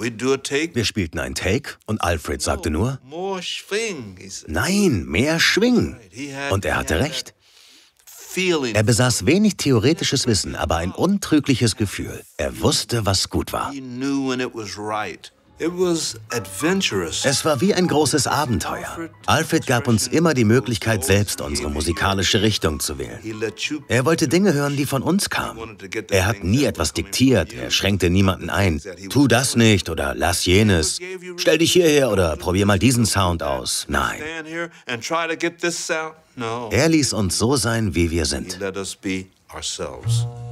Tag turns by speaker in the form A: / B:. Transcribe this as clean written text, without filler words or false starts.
A: Wir spielten einen Take und Alfred sagte nur, nein, mehr Schwing. Und er hatte recht. Er besaß wenig theoretisches Wissen, aber ein untrügliches Gefühl. Er wusste, was gut war. Es war wie ein großes Abenteuer. Alfred gab uns immer die Möglichkeit, selbst unsere musikalische Richtung zu wählen. Er wollte Dinge hören, die von uns kamen. Er hat nie etwas diktiert, er schränkte niemanden ein. Tu das nicht oder lass jenes. Stell dich hierher oder probier mal diesen Sound aus. Nein. Er ließ uns so sein, wie wir sind.